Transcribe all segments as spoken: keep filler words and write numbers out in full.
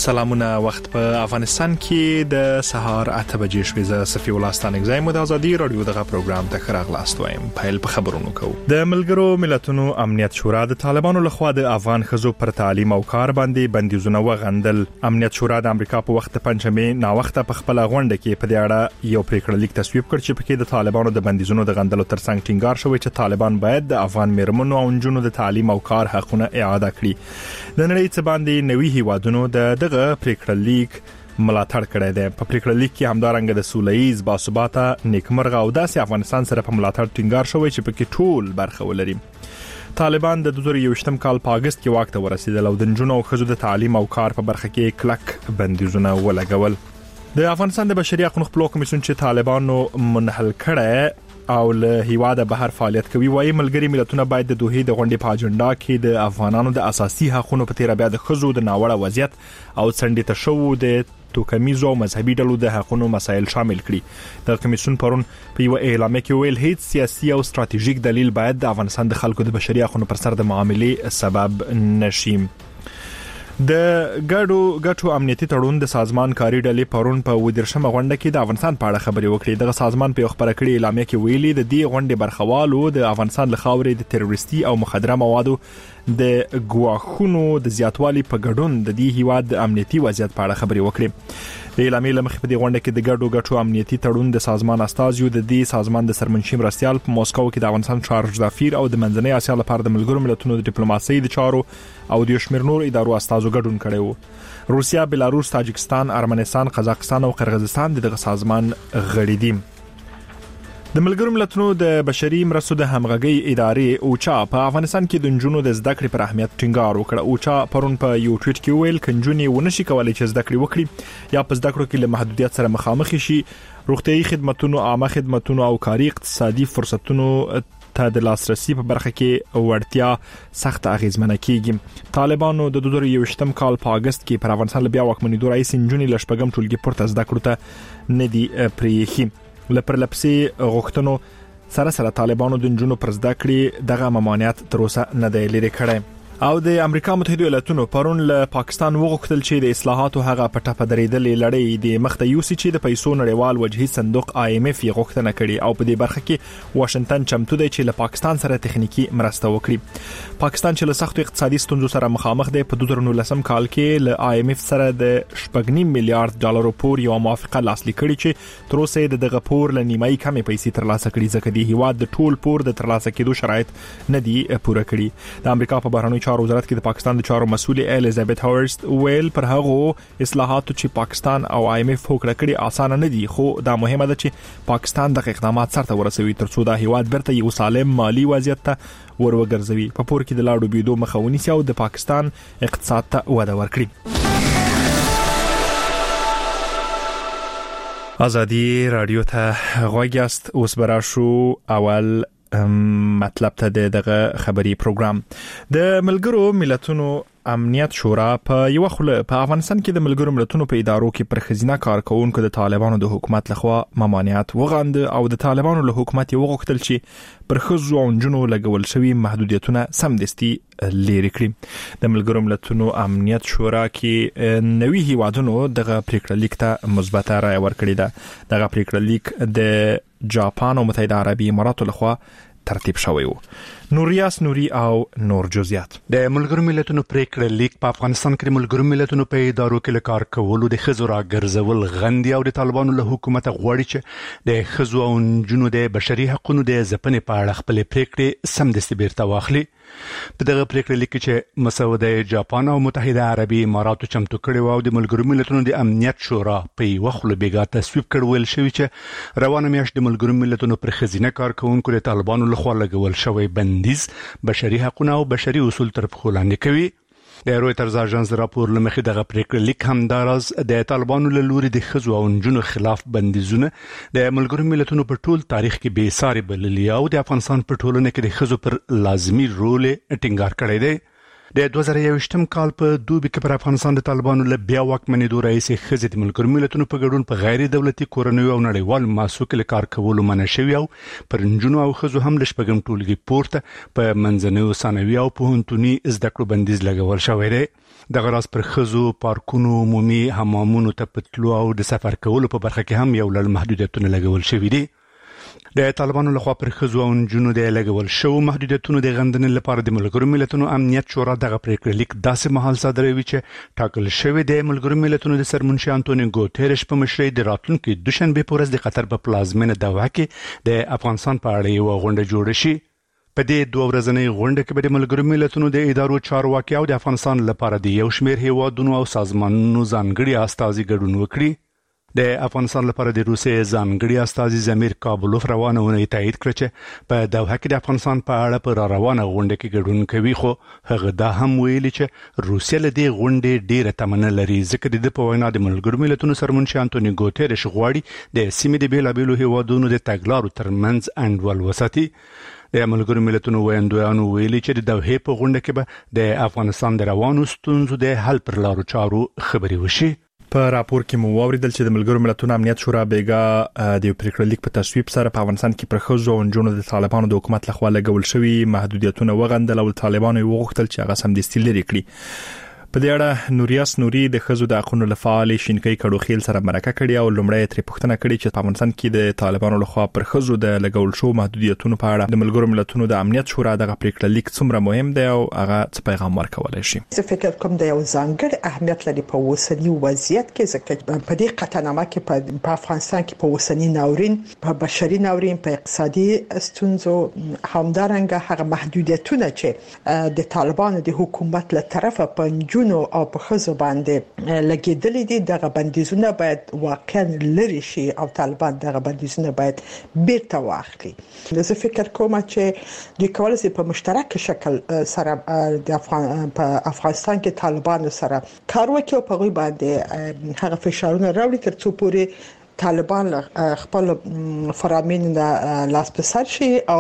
سلامونه. وخت په افغانستان کې د سهار اته بجې شوې. زه صفي الله ستانګزای مو د ازادي رادیو دغه پروګرام ته خراغلاست وایم. پایل په خبرونو کو. د ملګرو ملتونو امنیت شورا د طالبانو لخوا د افغان خزو پر تعلیم او کار باندې بندیزونه وغندل. امنیت شورا د امریکا په وخت پنځمې نا وخت په خپل غونډه کې په دې اړه یو پریکړه لیک تصویب کړ چې پکې د طالبانو د بندیزونو د غندلو ترڅنګ ټینګار شوی چې طالبان باید د افغان میرمنو او نجونو د تعلیم او کار حقونه اعاده کړي. د نړۍ څخه باندې نوي هیوادونو د دغه پریکړه لیک ملاتړ کړی دی. په پریکړه لیک کې همدارنګه د سوله‌ایز باثباته نیکمرغه او داسې افغانستان سره په ملاتړ ټینګار شوی چې پکې ټول برخه ولري. طالبان د دوه زره یوویشتم کال په اگست کې واک ته ورسېدل او د نجونو او ښځو د تعلیم او کار په برخه کې کلک بندیزونه ولګول. د افغانستان د بشري حقوقو خپلواک کمیسیون چې طالبانو منحل کړی او له هیواده بهر فعالیت کوي وايي ملګری ملتونه باید د دوه د غونډې په اجنډا کې د افغانانو د اساسي حقوقو په تیر بیا د خزو د ناوړه وضعیت او څنډې ته شو د توکمیزو او مذهبي ډلو د حقوقو مسایل شامل کړي. د کمیسیون پرون په یو اعلامیه کې ویل هیڅ سیاسي او ستراتیژیک دلیل باید د افغانستان د خلکو د بشري حقوقو پر سر د معاملې سبب نشي. د ګډو ګټو امنیتي تړون د سازمان کاری ډلې پرون په ودرشمه غونډه کې د افغانستان په اړه خبرې وکړې. دغه سازمان په خبره کړې اعلامیه کې ویلي د دې غونډې برخوالو د افغانستان له خاورې د تروریستي او مخدره موادو د ګواښونو د زیاتوالي په ګډون د دې هیواد د امنیتي وضعیت په اړه خبرې وکړې. د اعلامیې لمخې په دې غونډه کې د ګډو ګټو امنیتي تړون د سازمان استازیو د دې سازمان د سرمنشي مرستيال په موسکو کې د افغانستان چارج دافیر او د منځنۍ اسیا لپاره د ملګرو ملتونو د ډیپلوماسۍ د چارو او د شمیر نور ادارو استازو ګډون کړي وو. روسیا، بلاروس، تاجکستان، ارمنستان، قزاقستان او قرغیزستان دغه سازمان غړي دي. د ملګرو ملتونو د بشري مرستو د همغږي ادارې اوچا په افغانستان کې د نجونو د زده کړې پر اهمیت ټینګار وکړ. اوچا پرون په یو ټویټ کې ویل کنجونی ونشي کولای چې زده کړې وکړي یا په زده کړو کې له محدودیت سره مخامخ شي. روغتيایي خدماتو، عامه خدماتو او کاري اقتصادي فرصتونو ته د لاسرسي په برخه کې وړتیا سخت اغیزمنه کیږي. طالبانو د دوه زره یوویشتم کال په اگست کې پر افغانستان بیا واکمنۍ دوه رئیس نجونی لشپګم ټولګي پورته زده کړو ته ندي پریخي. لپاره لپسې غوښتنو سره سره طالبانو د نجونو پر زده کړې دغه ممانعت تر اوسه نه دی لري کړی. او د امریکا متحده ایالاتونو پرون له پاکستان وغوښتل چې د اصلاحاتو هغه په ټاپه درېدلې لړۍ د مخته یوسي چې د پیسو نړیوال وجهي صندوق آی ایم اف یې غوښتنه کړې او په دې برخه کې واشنگټن چمتو دی چې له پاکستان سره تخنیکی مرسته وکړي. پاکستان چې له سختو اقتصادي ستونزو سره مخامخ دی په دوه زره نولسم کال کې له آی ایم اف سره د شپږ نیم میلیارډ ډالر پور یو موافقه لاسلیک کړې چې تر اوسه د دغه پور له نیمایي کمې پیسې ترلاسه کړي ځکه د هیواد د ټول پور د ترلاسه کېدو شرایط نه دي پوره کړي. د امریکا په بهرنیو چارو وزارت کې د پاکستان د چارو مسؤل الیزابت هاورست ویل پر هغه اصلاحاتو چې پاکستان او آی ایم اف هوکړه کړي اسانه نه دي خو دا مهمه ده چې پاکستان د اقدامات سره ورسوي ترڅو د هیواد برته یو سالم مالی وضعیت ته وروګرځوي. په پور کې د لاړو بيدو مخاوني سي او د پاکستان اقتصاد ته وده ورکړي. ازادي رادیو ته غوږیاست. اوس براشو اول مطلب ته دغه خبري پروګرام. د ملګرو ملتونو امنیت شورا په یو خله په افغانستان کې د ملګرو ملتونو په ادارو کې پر خزینه کارکونکو د طالبانو د حکومت لخوا ممانعت وغند او د طالبانو له حکومت یو غوښتل چې پر خزو او جنونو لګول شوی محدودیتونه سمدستي لري کړي. د ملګرو ملتونو امنیت شورا کې نوي هیوادونو دغه پریکړه لیک ته مثبته رائے ورکړې ده. دغه پریکړه لیک د جاپان او متحده عربي اماراتو لخوا ترتیب شوی و. نوریاس نوري او نور جزئیات. د ملګرو ملتونو پریکړه لیک په افغانستان کې ملګرو ملتونو په ادارو کې لکار کولو د خزو را ګرځول غندي او د طالبانو له حکومت غوړي چې د خزو او جنونو د بشري حقوقو د ځپنې په اړه خپل پریکړه سمدستي بیرته واخلي. په دغه پریکړه لیک کې مسوده جاپان او متحده عربي اماراتو چمتو کړي او د ملګرو ملتونو د امنیت شورا په یو خل بیګا تصویب کړول شوی چې روانه میاشت د ملګرو ملتونو پر خزینه کارکونکو د طالبانو لخوا لګول شوی بندیز بشري حقوق او بشري اصول تر پخو لاندې کوي. د رويټرز اژانس راپور لمخې دغه پریکړه لیک هم داراز د طالبانو له لوري د خزو او نجونو خلاف بندیزونه د ملګرو ملتونو په ټول تاریخ کې بې ساري بللي او د افغانستان په ټولنه کې د خزو پر لازمي رول ټینګار کړی دی. د دوه زره یوویشتم کال په دوبي کې پر افغانستان د طالبانو له بیا واکمنېدو راهیسې ښځې د ملګرو ملتونو په ګډون په غیر دولتي کورنیو او نړیوالو مؤسسو کې له کار کولو منع شوي او پر نجونو او ښځو هم له شپږم ټولګي پورته په منځنیو ثانوي او پوهنتوني زده کړو بندیز لګول شوی دی. دغه راز پر ښځو پارکونو، عمومي حمامونو ته په تلو او د سفر کولو په برخه کې هم یو لړ محدودیتونه لګول شوي دي. د طالبانو لخوا پر ښځو او نجونو د لګول شوو محدودیتونو د غندنې لپاره د ملګرو ملتونو امنیت شورا دغه پریکړه لیک داسې مهال صادروي چې ټاکل شوی د ملګرو ملتونو د سرمنشي انټونیو ګوتيرش په مشرۍ د راتلونکي دوشنبه په ورځ د قطر په پلازمینه دوحه کې د افغانستان په اړه یو غونډه جوړه شي. په دې دوه ورځنۍ غونډه کې به د ملګرو ملتونو د ادارو چارواکي او د افغانستان لپاره د یو شمېر هیوادونو او سازمانونو ځانګړي استازي ګډون وکړي. د افغانستان لپاره د روسیې ځانګړي استازي زمیر کابلوف روانه ونې تایید کړ چې په دوحه کې د افغانستان په اړه پر روانه غونډه کې ګډون کوي، خو هغه دا هم ویلي چې روسیه له دې غونډې ډیره تمنه لري ځکه د په وینا د ملګرو ملتونو سرمنشي انټونیو ګوتيرش غواړي د سیمې د بیلابیلو هیوادونو د تګلارو ترمنځ انډول وساتي. د ملګرو ملتونو ویاندویانو ویلي چې د دوحې په غونډه کې به د افغانستان د روانو ستونزو د حل پر لارو چارو خبري وشي. په راپور کې مو واوریدل چې د ملګرو ملتونو امنیت شورا بیګا د پریکړه لیک په تصویب سره په افغانستان کې پر ښځو او نجونو د طالبانو د حکومت لخوا لګول شوی محدودیتونه وغندل او طالبانو وغوښتل چې هغه سمدستي لري کړي. په دې اړه نوریاس نوري د ښځو د حقوقو لپاره شینکۍ کډوخیل سره مرکه کړې او لومړی ترې پوښتنه کړې چې په افغانستان کې د طالبانو لخوا پر ښځو د لګول شو محدودیتونو په اړه د ملګرو ملتونو د امنیت شورا دغه پریکړه لیک څومره مهم دی او هغه څه پیغام ورکولای شي. زه فکر کوم د یو ځانګړي اهمیت لري په اوسنی وضعیت کې ځکه په دې قطعنامه کې په افغانستان کې په اوسنی ناورین، په بشري ناورین، په اقتصادي ستونزو، همدارنګه هغه محدودیتونه چې د طالبانو د حکومت له طرفه په نجونو او په ښځو باندې لګیدلې دي، دغه بندیزونه باید واقعا لري شي او طالبان دغه بندیزونه باید بیرته واخلي. زه فکر کوم چې د کولای شي په مشترک شکل سره د افغان په افغانستان کې طالبان سره کار وکړي او په غوي باندې هغه فشارونه راوړي ترڅو پورې طالبان خپل فرامین لاس په سر شي او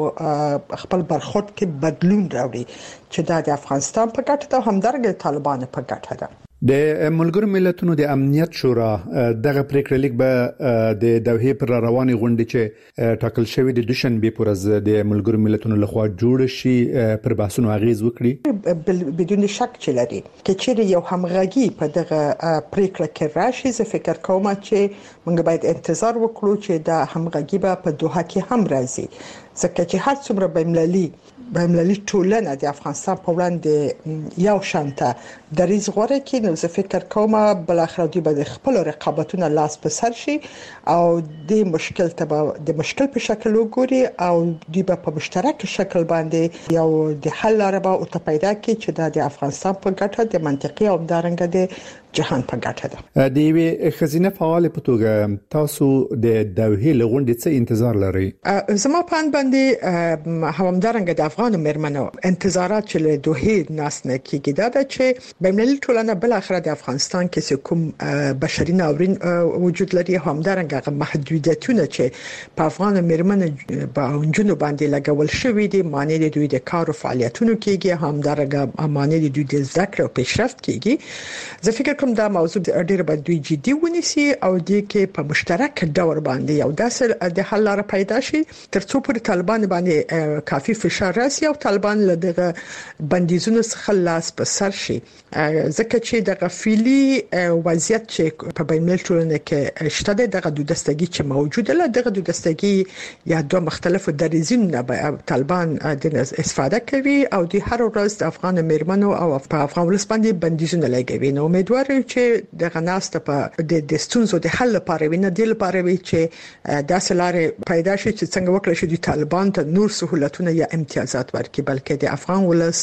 په خپل برخورد کې بدلون راوړي چې دا د افغانستان په ګټه ده او همدارنګه طالبان په ګټه ده. د ملګرو ملتونو د امنیت شورا دغه پریکړه لیک به د دوحې پر رواني غونډې چې ټاکل شوی د دوشنبه پر ورځ د ملګرو ملتونو لخوا جوړ شي پر بحثونو اغیز وکړي. بدون شک چې لري چې چیرې یو همغږي په دغه پریکړه کې راشي، زه فکر کوم چې موږ باید انتظار وکړو چې دا همغږي به په دوحه کې هم راځي ځکه چې هر څومره بین‌المللي بین‌المللي ټولنه د افغانستان په وړاندې یو شانته دریځ غوړه کې، نو زه فکر کوم بل اخر دوی به خپل رقابتونه لاس په سر شي او د مشکل ته د مشکل په شکل وګوري او دوی به په مشترک شکل باندې یو د حل لاره به او ته پیدا کړي چې د افغانستان په ګټه د منطقي او دارنګ د جهان په ګټه ده. د یوې خزینه فعال په توګه تاسو د دوحې لغونډې څه انتظار لري؟ زما په اند باندې همدارنګه د افغان مرمنو انتظارات چې له دوحې ناس نه کیږي دا چې بین‌المللي ټولنه بل اخر د افغانستان کې کوم بشري ناورین وجود لري، همدارنګه محدودیتونه چې په افغان مرمنو باندې باندې لګول شوی دي، معنی د دوی د کار او فعالیتونو کېږي، همدارنګه معنی د دوی د ذکر او پیشرفت کېږي. زه فکر کوم دا موضوع ډېر باید دوی جدي ونیسي او د کې په مشترک ډول باندې یو داسې د حل لاره پیدا شي ترڅو پر طالبان باندې کافي فشار راسي او طالبان له دغه بندیزونو څخه لاس په سر شي ځکه چې د غفلي وضعیت چې په بین‌المللي ټولنه کې شته دغه د دستګي چې موجوده ده دغه د دستګي یا دوه مختلفو دریزونو طالبان د استفاده کوي او د هر ورځ د افغان میرمنو او په افغان ولس باندې بندیزونه لګوي. نو امیدوار چې د غناست په د ستونزو د حل لپاره ویني د لپاره وی چې داسې لارې پیدا شي چې څنګه وکړي چې د طالبان ته نور سہولتونه یا امتیازات ورکړي بلکې د افغان ولس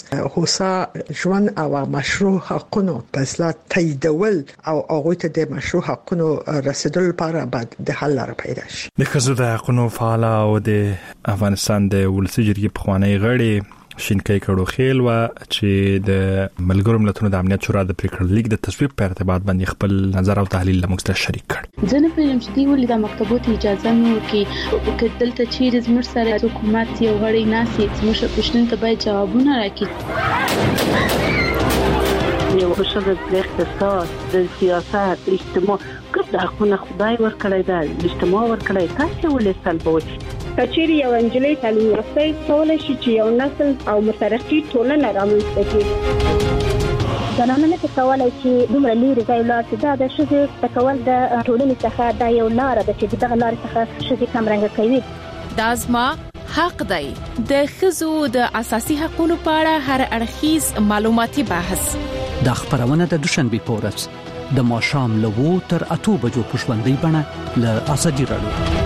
هوسا ژوند او مشروع حقوقو په اصلاح تاییدول او هغه ته د مشروع حقوقو رسیدل لپاره بعد د حل لپاره پیدا شي. د ښځو د حقوقو فعال او د افغانستان د ولسي جرګې پخوانی غړي شینکای کړو خیل و چې د ملګرو ملتونو د امنیت شورا د پریکړه لیک د تصویب په ارتباط باندې خپل نظر او تحلیل لموږ سره شریک کړ. ځنه په چې دی ولې د مکتبوت اجازه نو کې کدلته چیرې زموږ سره حکومت یو غړي ناسي زموږ پښتون ته باید جوابونه راکړي. یو بشر د اقتصاد د سیاست اجتماع کله خو خدای ورکړی دا اجتماع ورکړی تاسو ولې سلبوي کچېری یو انجلۍ تعلیم یافته کولای شي چې یو نسل او مترقي ټولنه رامنځته کړي. زنانه نه کولای چې دومره لري ځای لا چې د شذ تکول د ټولنې څخه د یو لار د چې دغه لار څخه شذ کم رنګ کوي. دازما حق دی د خزو د اساسي حقوقو په اړه هر اړخیز معلوماتي بحث د خبرونه د دوشنبه پورس د ماشام لوو تر اته بجو پښوندې بڼه ل اسدی راډیو.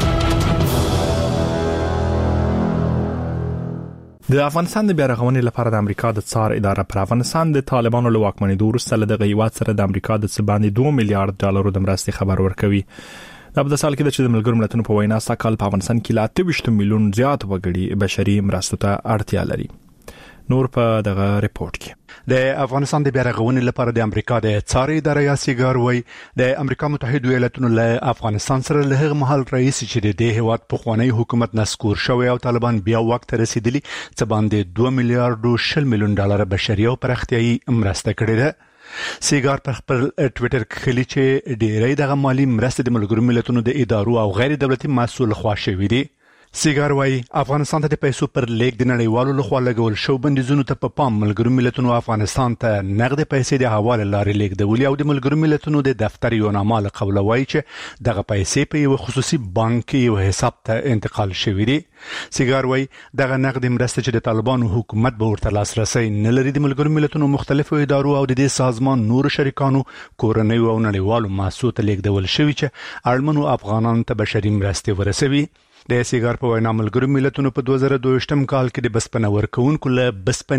د افغانستان د بیا رغونې لپاره د امریکا د څار اداره پر افغانستان د طالبانو له واکمنۍ وروسته له دغه هیواد سره د امریکا د څه باندې دوه میلیارډ ډالرو د مرستې خبر ورکوي. دا په سال کې د ملګرو ملتونو په وینا ساکال په افغانستان کې لا اته ویشت میلیون زیات وګړي بشري مرستو ته اړتیا لري. نور په دغه ریپورت کې د افغانستان د بیا رغونې لپاره د امریکا د څار اداره یا سیګار وای د امریکا متحده ایالاتونو له افغانستان سره له هغه محل رئیس چې د دې هیواد په خوانی حکومت نسکور شوی او طالبان بیا وخت رسیدلی څه باندې دوه میلیارډ شل میلیون ډالر بشري او پرختیايي مرسته کړې ده. سیګار په خپل ټوئیټر کې خلی چې ډېرې دغه مالی مرسته د ملګرو ملتونو د ادارو او غیر دولتي مسؤل خوا شوې دي. سیګار وای افغانستان ته د پیسو پر لیک د نړیوالو لخوا لګول شو بندیزونو ته په پام ملګرو ملتونو افغانستان ته نقد پیسې د حواله لارې لیکدولې او د ملګرو ملتونو د دفتر یو نامه له قبل وای چې دغه پیسې په یو خصوصي بانک یو حساب ته انتقال شوې دي. سیګار وای دغه نقد مرسته چې د طالبانو حکومت به ورته لاسرسي نه لري د ملګرو ملتونو مختلفو ادارو او د دې سازمان نور شریکانو کورنۍ او نړیوالو مؤسسو ته لیکدول شوی چې اړمنو افغانانو ته بشري مرستې ورسوي. د سیګار په وینا ملګرو ملتونو په دوه زره دوه یم کال کې د بسپنه ورکوونکو له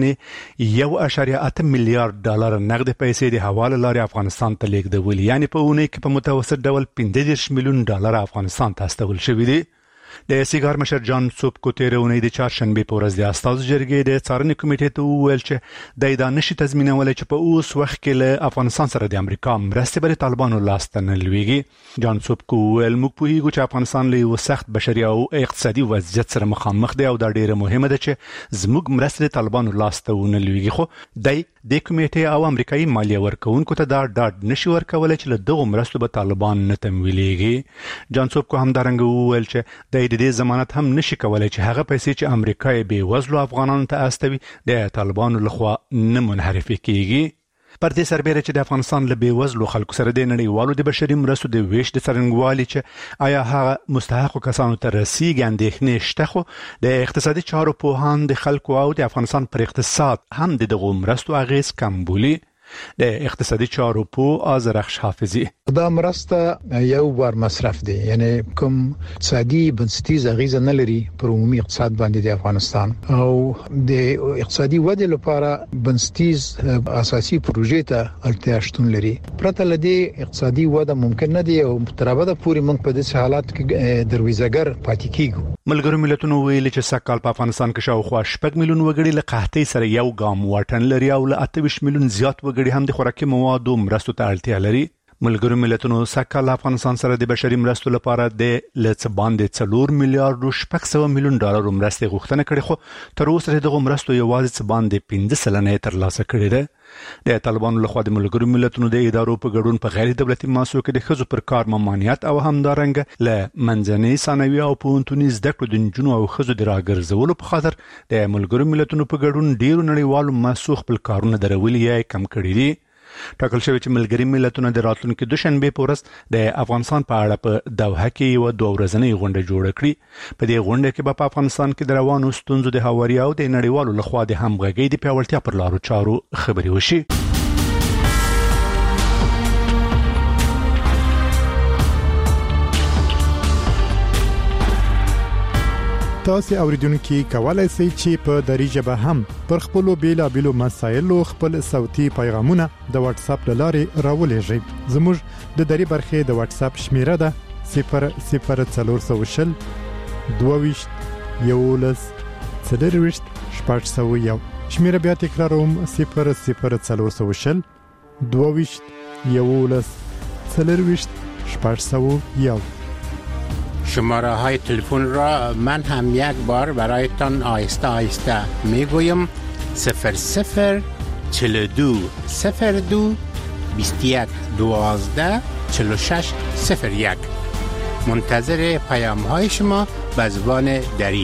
بسپنې یو اعشاریه اته میلیارډ ډالر نقد پیسې د حواله لارې افغانستان ته لیږدول، یعنی په اونۍ کې په متوسط ډول پنځه دېرش میلیون ډالر افغانستان ته استول شوي دي. د سیګار مشر جان سوب کو تیرونې د چهارشنبه په ورځ د استاذ جرګې د څارنې کمیټې ته وویل چې د ایدان نشي تضمینول چې په اوس وخت کې له افغانستان سره د امریکا مرستې بر طالبانو لاس ته نه لويږي. جان سوب کو ویل موږ په هیڅ چې افغانستان له یو سخت بشري او اقتصادي وضعیت سره مخامخ دی او دا ډیره مهمه ده چې زموږ مرستې طالبانو لاس ته ونه لويږي. خو د د کمیټې او امریکایي مالیه ورکوونکو ته دا ډاډ نشي ورکولای چې له دغه مرستو به طالبان نه تمویلېږي. جان سوب کو هم دارنګ وویل چې د دې ضمانت هم نشي کولای چې هغه پیسې چې امریکا یې به وزلو افغانانو ته استوي د طالبانو لخوا نه منحرف کیږي. پر دې سربېره چې د افغانستان له بیوزلو خلکو سره د نړیوالو د بشري مرستو د ویش د څرنګوالي چې آیا هغه مستحقو کسانو ته رسیږي اندېښنې شته، خو د اقتصادي چارو پوهان د خلکو او د افغانستان پر اقتصاد هم د دغو مرستو اغیز کم بولي. د اقتصادي چارو په آزرخش حافظي دا مرسته یو بار مصرف دی، یعنی کوم اقتصادي بنسټیز اغیزه نه لري پر عمومي اقتصاد باندې د افغانستان او د اقتصادي ودې لپاره بنسټیز اساسي پروژې ته اړتیا شتون لري. پرته لدی اقتصادي وده ممکن نه دی او ترابه پوری موږ په دې حالات کې دروازګر پاتې کیږو. ملګرو ملتونو ویلي چې سکهال په افغانستان کې شاوخوا شپږ میلیون وګړي له قحطۍ سره یو ګام واټن لري او له اته ویشت میلیون زیات وګړي هم د خوراکي موادو مرستو ته اړتیا لري. ملګرو ملتونو سکهال افغانستان سره د بشري مرستو لپاره د لڅ باندې څلور میلیارډ شپږ سوه میلیون ډالر مرستې غوښتنه کړې، خو تر اوسه دغه مرستو یوازې څ باندې پنځه سلنه ترلاسه کړې ده. د طالبانو لخوا د ملګرو ملتونو د ادارو په ګډون په غیر دولتي مؤسسو کې د ښځو پر کار ممانعت او همدارنګه له منځنۍ ثانوي او پوهنتوني زده کړو د نجونو او ښځو د راګرځولو په خاطر د ملګرو ملتونو په ګډون ډیرو نړیوالو مؤسسو خپل کارونه درولي یا کم کړي دي. ټاکل شوی چې ملګري ملتونه د راتلونکي دوشنبه په ورځ د افغانستان په اړه په دوحه کې یو دوه ورځنۍ غونډه جوړه کړي. په دې غونډه کې به په افغانستان کې د روانو ستونزو د هواري او د نړیوالو لخوا د همغږۍ د پیاوړتیا پر لارو چارو خبرې وشي. تاسو اوریدونکو کولای شئ چې په دری ژبه هم پر خپل بیلابېلو مسایلو خپل صوتي پیغامونه د واتس اپ لارې راولېږئ. زموږ د دری برخې د واتس اپ شمیره ده صفر صفر څلور سوه شل دوه ویشت یولس څلرويشت شپږ سوه یو. شمیره بیا تکراروم صفر صفر څلور سوه شل دوه یولس څلرويشت شپږ سوه یو. شماره های تلفن را من هم یک بار برایتان آهسته آهسته میگویم: صفر صفر چهل و دو صفر دو بیست و یک دوازده چهل و شش صفر یک. منتظر پیام های شما به زبان دری.